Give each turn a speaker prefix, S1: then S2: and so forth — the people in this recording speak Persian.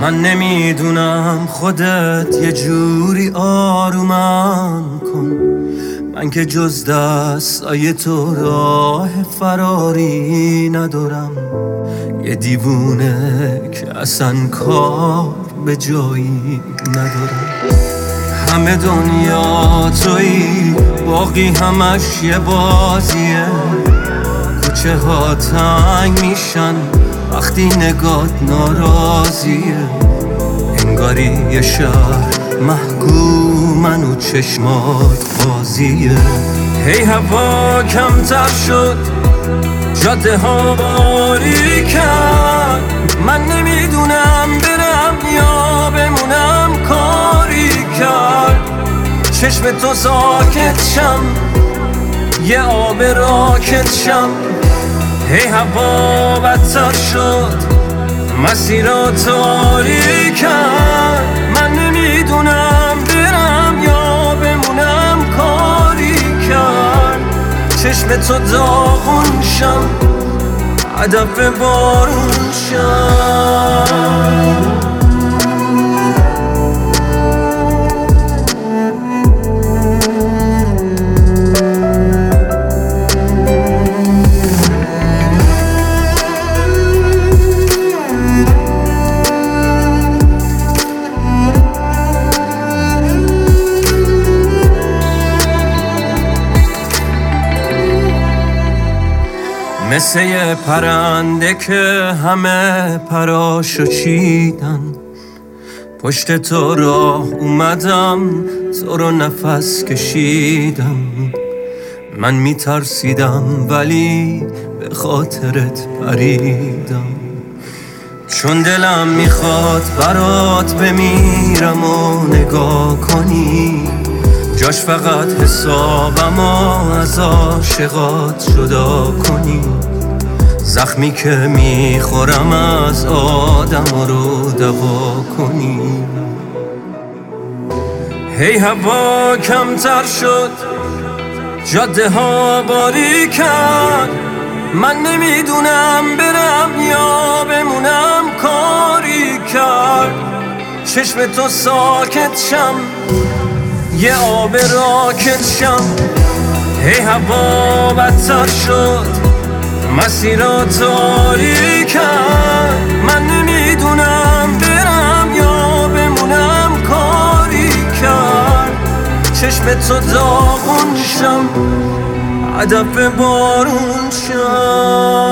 S1: من نمیدونم خودت یه جوری آرومم کن، من که جز دستای تو راه فراری ندارم. یه دیوونه که اصلا کار به جایی ندارم. همه دنیا تویی، باقی همش یه بازیه. کوچه ها تنگ میشن وقتی نگات ناراضیه. انگاری یه شهر محکومن و چشمات بازیه. هی هوا کمتر شد، جاده ها باریکن، من نمیدونم برم یا بمونم. کاری کرد چشم تو ساکت شم، یه آب راکت شم. هی هوا بدتر شد، مسیرات تاریکن، من نمیدونم برم یا بمونم. کاری کرد چشم تو داغون شم، هدف بارون شم. مثل یه پرنده که همه پراشو چیدن، پشت تو راه اومدم، تو رو نفس کشیدم. من میترسیدم ولی به خاطرت پریدم، چون دلم میخواد برات بمیرم و نگاه کنی. جاش فقط حسابمو از عاشقات جدا کنی. زخمی که میخورم از آدم رو دوا کنی. هی هوا کمتر شد، جاده ها باریکن، من نمیدونم برم یا بمونم. کاری کرد چشم تو ساکت شم، یه آب راکت شم. هی هوا بدتر شد، مسیرات تاریکن، من نمیدونم برم یا بمونم. کاری کرد چشم تو داغون شم، هدف بارون شم.